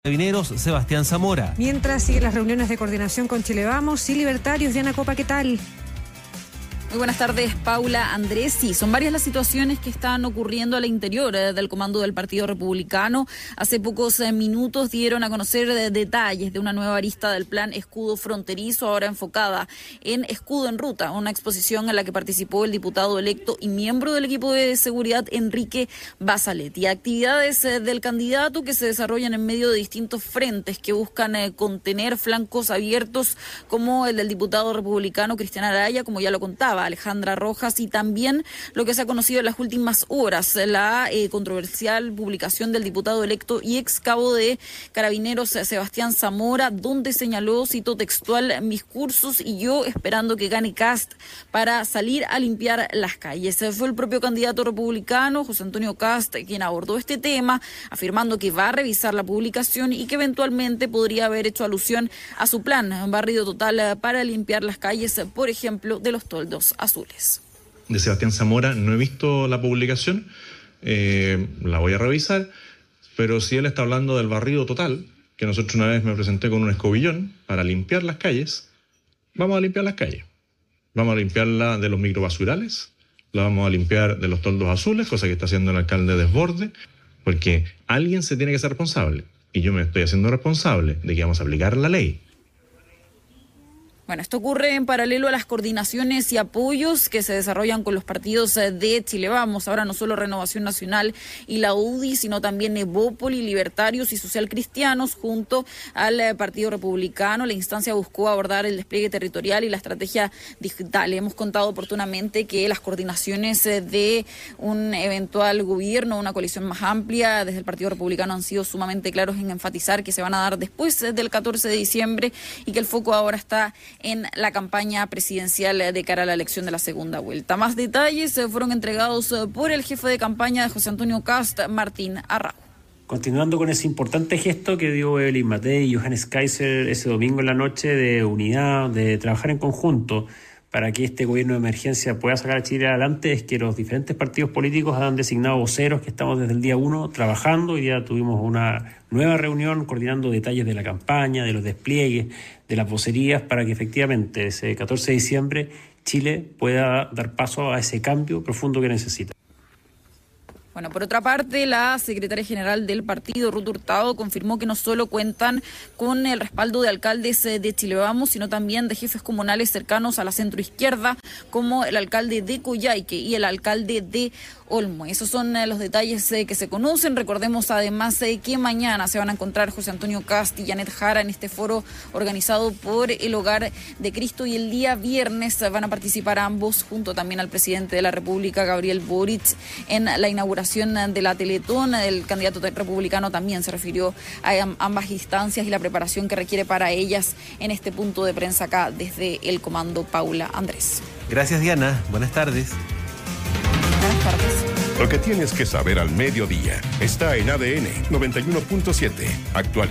Carabineros, Sebastián Zamora. Mientras siguen las reuniones de coordinación con Chile Vamos y Libertarios, Diana Copa, ¿qué tal? Muy buenas tardes, Paula, Andrés. Sí, son varias las situaciones que están ocurriendo al interior del comando del Partido Republicano. Hace pocos minutos dieron a conocer detalles de una nueva arista del plan Escudo Fronterizo, ahora enfocada en Escudo en Ruta, una exposición en la que participó el diputado electo y miembro del equipo de seguridad Enrique Basalet. Actividades del candidato que se desarrollan en medio de distintos frentes que buscan contener flancos abiertos como el del diputado republicano Cristian Araya, como ya lo contaba Alejandra Rojas, y también lo que se ha conocido en las últimas horas, la controversial publicación del diputado electo y ex cabo de Carabineros Sebastián Zamora, donde señaló, cito textual, mis cursos y yo esperando que gane Kast para salir a limpiar las calles. Fue el propio candidato republicano, José Antonio Kast, quien abordó este tema, afirmando que va a revisar la publicación y que eventualmente podría haber hecho alusión a su plan, un barrido total para limpiar las calles, por ejemplo, de los toldos azules. De Sebastián Zamora no he visto la publicación, la voy a revisar, pero si él está hablando del barrido total, que nosotros una vez me presenté con un escobillón para limpiar las calles, vamos a limpiar las calles. Vamos a limpiarla de los microbasurales, la vamos a limpiar de los toldos azules, cosa que está haciendo el alcalde Desborde, porque alguien se tiene que ser responsable, y yo me estoy haciendo responsable de que vamos a aplicar la ley. Bueno, esto ocurre en paralelo a las coordinaciones y apoyos que se desarrollan con los partidos de Chile Vamos. Ahora no solo Renovación Nacional y la UDI, sino también Evópoli, Libertarios y Social Cristianos junto al Partido Republicano. La instancia buscó abordar el despliegue territorial y la estrategia digital. Hemos contado oportunamente que las coordinaciones de un eventual gobierno, una coalición más amplia, desde el Partido Republicano han sido sumamente claros en enfatizar que se van a dar después del 14 de diciembre y que el foco ahora está en la campaña presidencial de cara a la elección de la segunda vuelta. Más detalles fueron entregados por el jefe de campaña de José Antonio Kast, Martín Arrau. Continuando con ese importante gesto que dio Evelyn Matei y Johannes Kaiser ese domingo en la noche de unidad, de trabajar en conjunto para que este gobierno de emergencia pueda sacar a Chile adelante, es que los diferentes partidos políticos han designado voceros que estamos desde el día 1 trabajando. Hoy día tuvimos una nueva reunión coordinando detalles de la campaña, de los despliegues, de las vocerías, para que efectivamente ese 14 de diciembre Chile pueda dar paso a ese cambio profundo que necesita. Bueno, por otra parte, la secretaria general del partido, Ruth Hurtado, confirmó que no solo cuentan con el respaldo de alcaldes de Chile Vamos, sino también de jefes comunales cercanos a la centroizquierda, como el alcalde de Coyhaique y el alcalde de Olmo. Esos son los detalles que se conocen. Recordemos además que mañana se van a encontrar José Antonio Kast y Janet Jara en este foro organizado por el Hogar de Cristo, y el día viernes van a participar ambos, junto también al presidente de la República, Gabriel Boric, en la inauguración de la Teletón. El candidato republicano también se refirió a ambas instancias y la preparación que requiere para ellas en este punto de prensa acá desde el comando. Paula, Andrés. Gracias, Diana. Buenas tardes. Buenas tardes. Lo que tienes que saber al mediodía está en ADN 91.7.